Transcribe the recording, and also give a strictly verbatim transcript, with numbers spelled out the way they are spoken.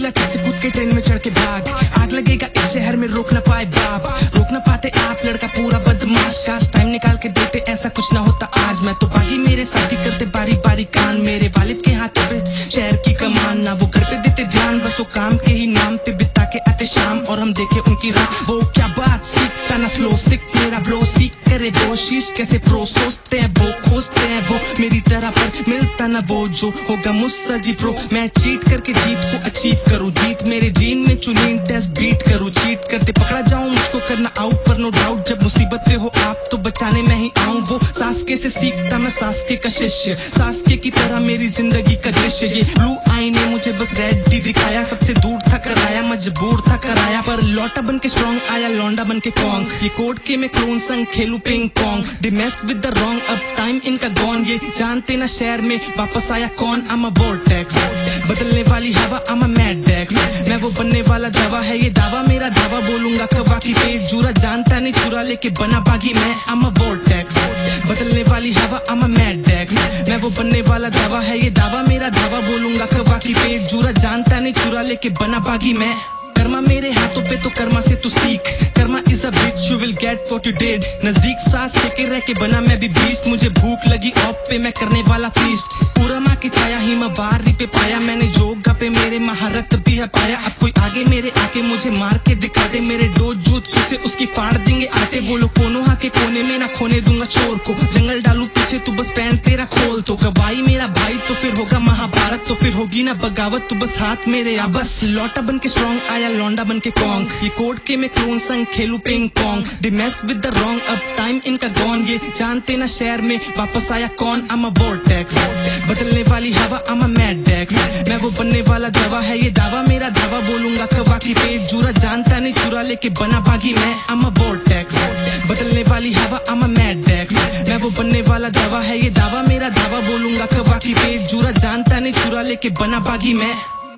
निकला छत से कूद के ट्रेन में चढ़ के भाग, आग लगेगा इस शहर में रोक न पाए बाप, रोक न पाते आप लड़का पूरा बदमाश, काश टाइम निकाल के देते ऐसा कुछ ना होता आज। मैं तो बागी मेरे शादी करते बारी बारी कान, मेरे वालिद के हाथों पे शहर की कमान, ना वो घर पे देते ध्यान, बस वो काम के ही नाम पे बिता के आते शाम, और हम देखे उनकी राह। वो क्या बात सीखता ना स्लो सिक मेरा ब्लो, सीख करे कोशिश कैसे प्रो, सोचते हैं वो खोजते हैं वो मेरी तरह, पर मिलता ना वो जो होगा मुझसे जी प्रो। मैं चीट करके जीत को अचीव करूँ, जीत मेरे जीन में चुनी टेस्ट बीट करूँ, चीट करते पकड़ा जाऊं मुझको करना आउट, पर नो डाउट जब मुसीबत पे हो आप तो बचाने में ही आऊं। वो सास्के से सीखता मैं सास्के का शिष्य, सास्के की तरह मेरी जिंदगी का दृश्य, ये ब्लू आई ने मुझे बस रेड डी दिखाया, सबसे दूर था कराया मजबूर था कराया, पर लौटा बन के स्ट्रॉन्ग आया लौंडा बन के कॉन्ग, ये कोड के मैं क्लोन संग खेलू ping pong, they messed with the wrong अब टाइम इनका गॉन, ये जानते ना शहर में वापस आया कौन, I'm a vortex बदलने वाली हवा I'm a mad Dex, मैं वो बनने वाला दवा है ये दावा मेरा दावा, बोलूंगा कवा की पे जुरा, जानता नहीं चुरा लेके बना बागी मैं I'm a vortex बदलने वाली हवा I'm a mad Dex, मैं वो बनने वाला दवा है ये दावा मेरा दावा, बोलूंगा कवा की पे जुरा, जानता नहीं चुरा लेके बना बागी मैं। कर्मा मेरे हाथों पे तो कर्मा से तू सीख, karma is a bitch you will get what you did, नजदीक सांस लेके रह के बना मैं भी बीस्ट, मुझे भूख लगी ऑफ पे मैं करने वाला फीस्ट, पूरा माँ की छाया ही मैं बारी पे पाया, मैंने जोगा पे मेरे महारत भी है पाया, अब कोई आगे मेरे आके मुझे मार के दिखा दे, मेरे दो जूत से उसकी फाड़ देंगे आते, बोलो कोनोहा के कोने में ना खोने दूंगा चोर को, जंगल डालू पीछे तू बस पैंट तेरा खोल तो, गवाई मेरा भाई तो फिर होगा महाभारत, तो फिर होगी ना बगावत, तो बस हाथ मेरे या बस लौटा बन के स्ट्रॉन्ग आया लौंडा बन के कॉन्ग, ये कोड के मैं क्लोन संग खेलू ping pong, they messed with the wrong अब टाइम इनका गॉन, ये जानते ना शहर में वापस आया कौन, I'm a vortex बदलने वाली हवा I'm a mad Dex, मैं वो बनने वाला दवा है ये दावा मेरा दावा, बोलूंगा कवा की पे जुरा, जानता नहीं चुरा लेके बना बागी मैं I'm a vortex बदलने वाली हवा I'm a mad Dex, मैं वो बनने वाला दवा है ये दावा मेरा दावा, बोलूंगा कवा की पे जुरा, जानता नहीं चुरा लेके बना बागी मैं।